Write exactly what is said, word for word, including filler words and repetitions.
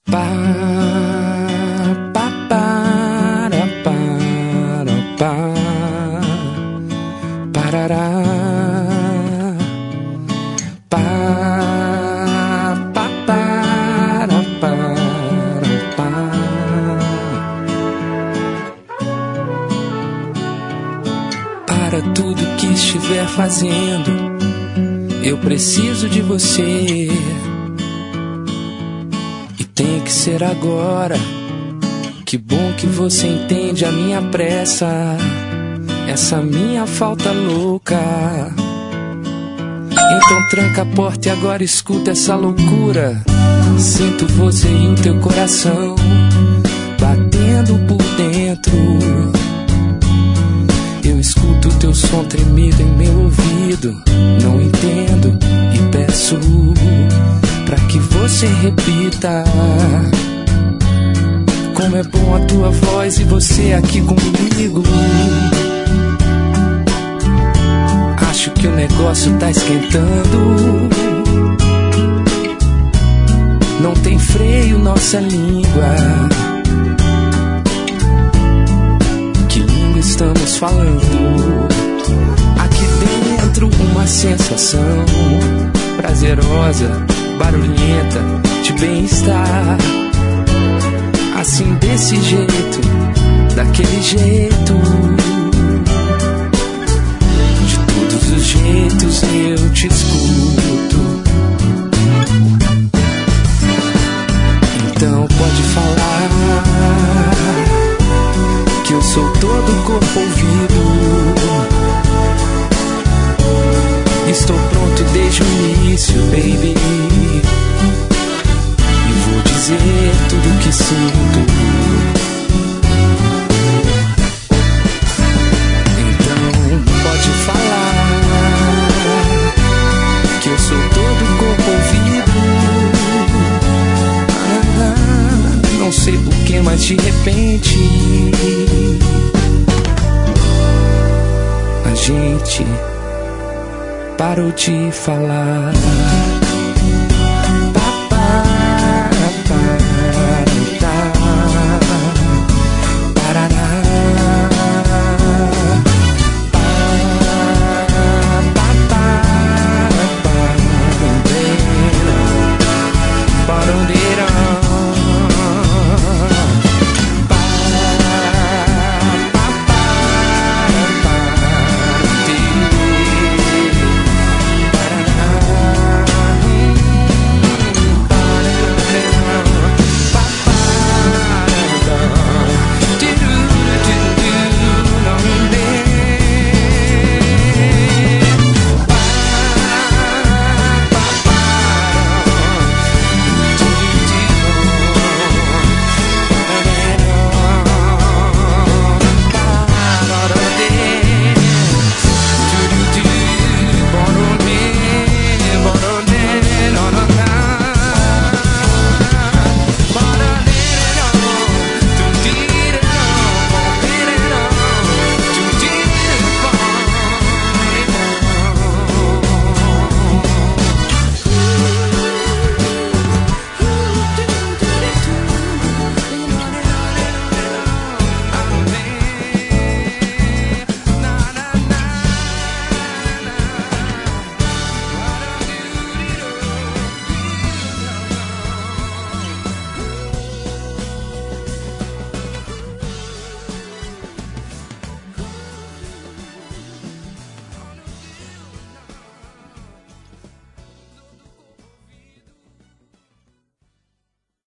Pá, pá, para, para, pá, parará, pá, pá, para, para, pá. Para tudo que estiver fazendo, eu preciso de você. Tem que ser agora. Que bom que você entende a minha pressa, essa minha falta louca. Então tranca a porta e agora escuta essa loucura. Sinto você em teu coração batendo por dentro. Eu escuto teu som tremido em meu ouvido. Não entendo e peço pra que você repita. Como é bom a tua voz e você aqui comigo. Acho que o negócio tá esquentando. Não tem freio nossa língua. Que língua estamos falando? Aqui dentro uma sensação prazerosa, barulhenta, de bem-estar. Assim desse jeito, daquele jeito. De todos os jeitos eu te escuto. Então pode falar que eu sou todo corpo ouvido. Estou pronto desde o início, baby. E vou dizer tudo o que sinto. Então pode falar que eu sou todo corpo ouvido. Ah, não sei porquê, mas de repente a gente parou de falar.